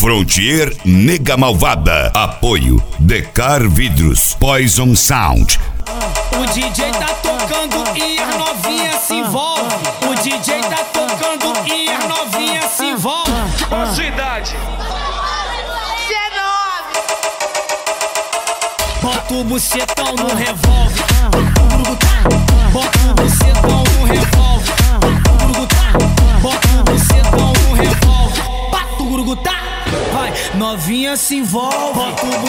Frontier Nega Malvada. Apoio Decar Vidros, Poison Sound. O DJ tá tocando e as novinhas se envolvem. O DJ tá tocando e as novinhas se envolvem. Qual a sua idade? 19. Bota o bucetão no revólver. Bota o bucetão no revólver. Bota o bucetão no revólver. Pato gurugutá. Vai, novinha se envolve. Bota o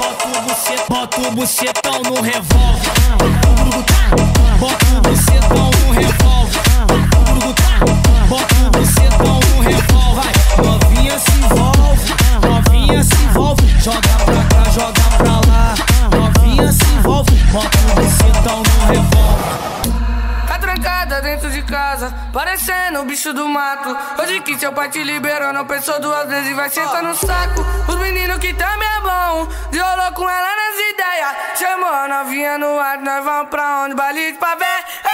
bucetão no revólver. Bota o bucetão no revólver. Bota o bucetão no revólver. Vai, novinha se envolve. Joga pra cá, joga pra lá. Novinha se envolve. Bota o bucetão no revólver. Tá trancada dentro de casa, parecendo o bicho do mato. Hoje que seu pai te liberou, não pensou duas vezes e vai sentar no saco. Os meninos que também é bom, violou com ela nas ideias. Chamou a novinha no ar, nós vamos pra onde? Baile de favela.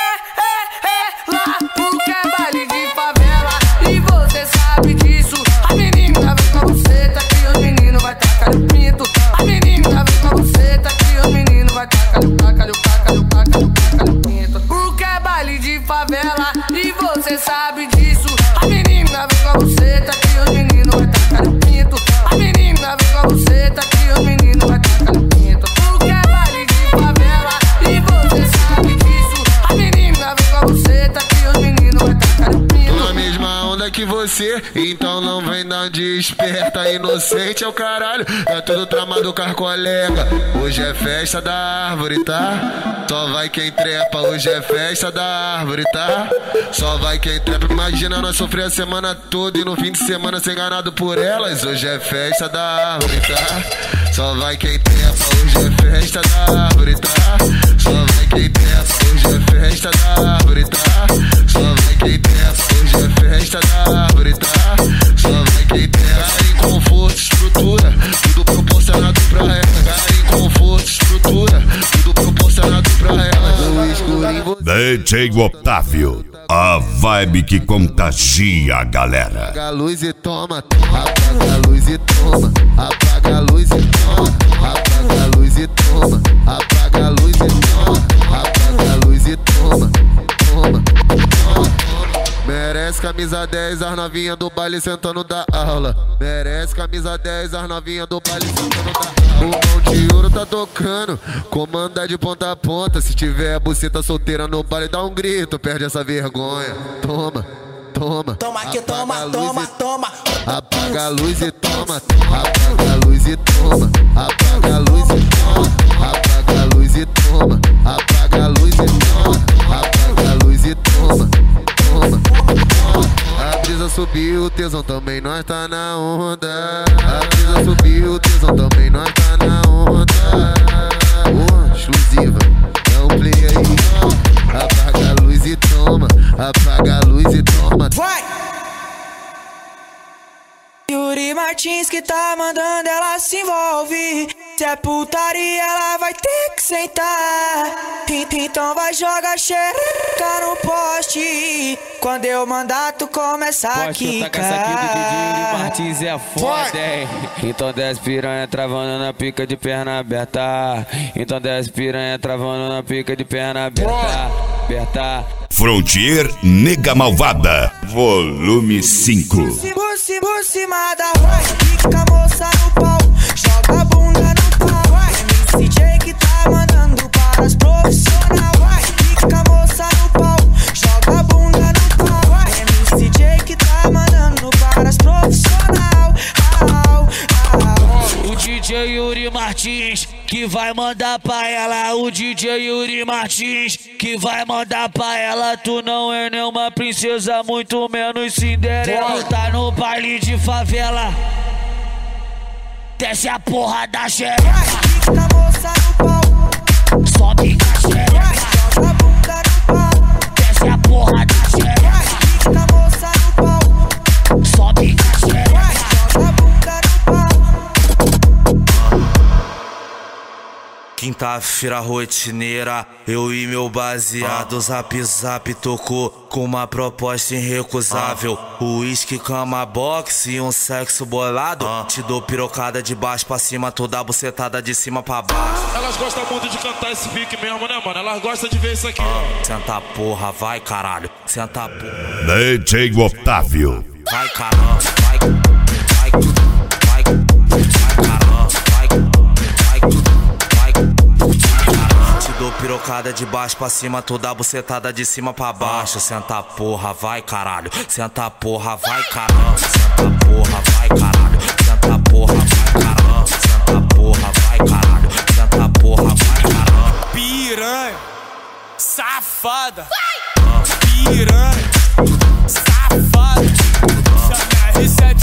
Lá porque é baile de favela. E você sabe disso. A menina vem com a buceta que os meninos vai tacar no pinto. A menina vem com a buceta que os meninos vai tacar no pinto. Porque é baile de favela e você sabe disso. A menina vem com a buceta que os meninos vai tacar no pinto. A menina vem com a buceta que os meninos vai tacar no pinto. Porque é baile de favela e você sabe disso. A menina vem com a buceta que os meninos vai tacar no pinto. Na mesma onda que você, então não vem dar de esperta. Inocente é o caralho, é tudo tramado com as colega. Hoje é festa da árvore, tá? Só vai quem trepa, hoje é festa da árvore, tá? Só vai quem trepa. Imagina nós sofrer a semana toda e no fim de semana ser enganado por elas. Hoje é festa da árvore, tá? Só vai quem trepa, hoje é festa da árvore, tá? Só vai quem trepa, hoje é festa da árvore, tá? Só vai quem trepa, hoje é festa da árvore, tá? Só vai quem trepa. Em conforto, estrutura, tudo proporcionado pra ela. Em conforto, estrutura, tudo proporcionado pra ela. No escurinho DJ Otávio, a vibe que contagia a galera. apaga a luz e toma, apaga a luz e toma, apaga a luz e toma, apaga a luz e toma, apaga a luz e toma, apaga a luz e toma, toma, toma. Merece camisa 10, as novinha do baile sentando da aula. Merece camisa 10, as novinha do baile sentando da aula. O mão de ouro tá tocando, comanda de ponta a ponta. Se tiver a buceta solteira no baile, dá um grito, perde essa vergonha. Toma, toma. Toma que toma, toma, toma. Apaga a luz e toma, apaga a luz e toma, apaga a luz e toma, apaga a luz e toma, apaga a luz e toma, apaga a luz e toma, toma. A brisa subiu, o tesão também, nós tá na onda. A brisa subiu, o tesão também, nós tá na onda. Exclusiva, dá um play aí. Apaga a luz e toma, apaga a luz e toma. Vai! Yuri Martins que tá mandando, ela se envolve. Se é putaria, ela vai ter que sentar. Então vai jogar xereca no poste. Quando eu mandar, tu começa a quicar. Essa aqui do DJ Yuri Martins é foda, hein? Então desce piranha travando na pica de perna aberta. Então desce piranha travando na pica de perna aberta. Aberta. Frontier Nega Malvada, volume 5. Por cima da rua, fica a moça no pau, joga a bunda no pau. MCJ que tá mandando para as profissional. Fica a moça no pau, joga a bunda no pau. MCJ que tá mandando para as profissional. O DJ Yuri Martins que vai mandar pra ela. O DJ Yuri Martins que vai mandar pra ela. Tu não é nenhuma princesa, muito menos Cinderela. Tá no baile de favela, desce a porra da xereca. Fica a moça no pau, Sobe a xereca, joga a bunda no pau. desce a porra da xereca. Fica a moça no pau, Sobe a xereca. joga a bunda no pau. Quem quinta-feira rotineira, eu e meu baseado zap zap tocou com uma proposta irrecusável. Uísque, cama, boxe e um sexo bolado. Te dou pirocada de baixo pra cima, toda bucetada de cima pra baixo. Elas gostam muito de cantar esse pique mesmo, né, mano? Elas gostam de ver isso aqui. Senta porra, vai caralho. Senta porra. DJ Otávio. Vai caramba, vai caramba, vai caramba. Te dou pirocada de baixo pra cima, toda bucetada de cima pra baixo. Senta porra, vai caralho. Senta porra, vai caramba. Senta porra, vai caralho. Senta porra, vai caramba. Senta porra, vai caralho. Senta porra, vai caramba. Piranha, safada. Piranha, safada. Chama R7